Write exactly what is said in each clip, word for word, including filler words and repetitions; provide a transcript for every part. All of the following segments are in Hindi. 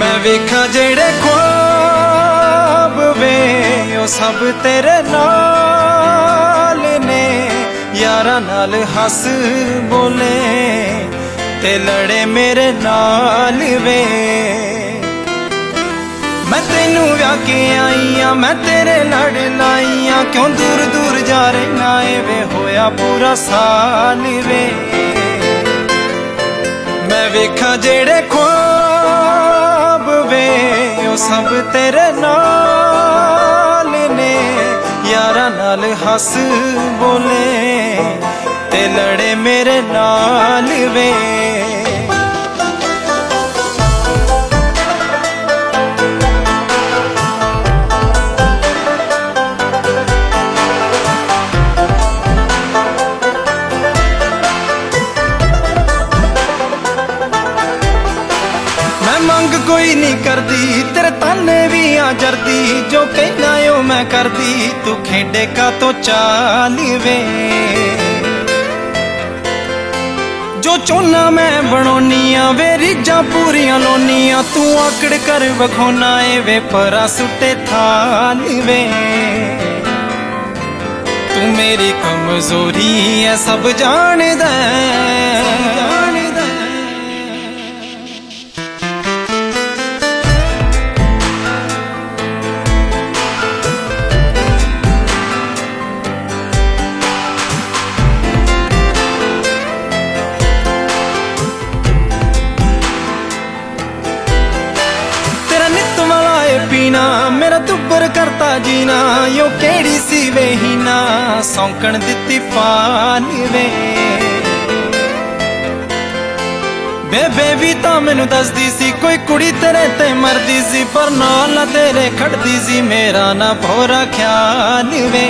मैं वेखा जेड़े ख्वाब वे ओ सब तेरे नाल ने, यारा नाल हस बोले ते लड़े मेरे नाल वे। मैं तेनू व्याह के आई आ, मैं तेरे लड़ लाई आ, क्यों दूर दूर जा रहना ए वे, होया पूरा साल वे। मैं वेखा जेड़े ख्वाब वे ओ सब तेरे नाल ने, यारा नाल हस बोले ते लड़े मेरे नाल वे। मंग कोई नहीं करदी, तेरे ताने भी आ जरदी, जो कहना ओ मैं करदी, तू खेडे का तो चाल वे। जो चोना मैं बनोनिया वे रिजा पूरियां लोनिया, तू आकड़ कर बखोना ए वे, परा सुटे थाल वे। तू मेरी कमजोरी है सब जान दे, पीना मेरा दुबर करता जीना, यो केड़ी सी वेहीना सौंकण दिती पाल वे। बेबे भी तां मैनू दसदी सी, कोई कुड़ी तेरे ते मरदी सी, पर नाल ना तेरे खड़दी सी, मेरा ना भोरा ख्याल वे।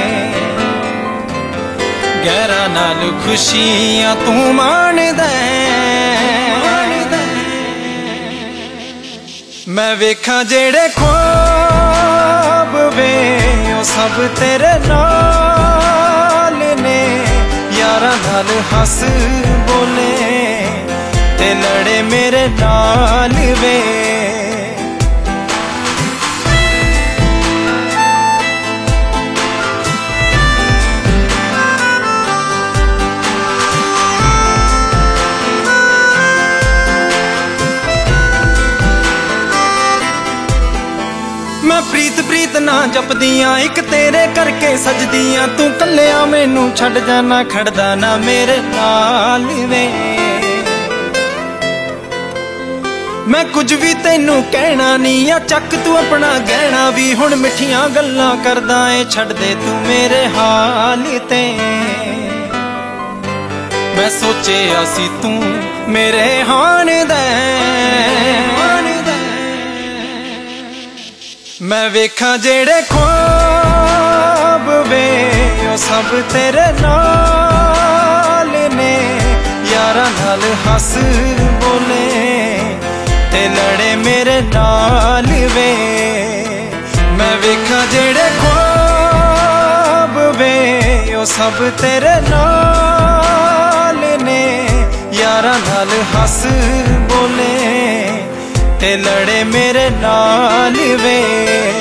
गहरा नाल खुशियां तू मान दे, मैं वेखा जेड़े ख्वाब वे ओ सब तेरे नाल ने, यारा नाल हस बोले ते लड़े मेरे नाल वे। मैं प्रीत प्रीत ना जपदियां, एक तेरे करके सजदियां, तू कल्लिया मैनू छड़ जाना, खड़दा ना मेरे नाल वे। मैं कुछ भी तेनू कहना नहीं आ, चक तू अपना गहना भी, हुण मिठियां गल्लां करदा ए, छड़ दे तू मेरे हाल ते। मैं सोचिया सी तू मेरे हान दे, मैं वेखा जेड़े ख्वाब वे ओ सब तेरे नाल ने, यारा नाल हस बोले ते लड़े मेरे नाल वे। मैं वेखा जेड़े ख्वाब वे ओ सब तेरे नाल ने, यारा नाल हस बोले ते लड़े मेरे नाल वे।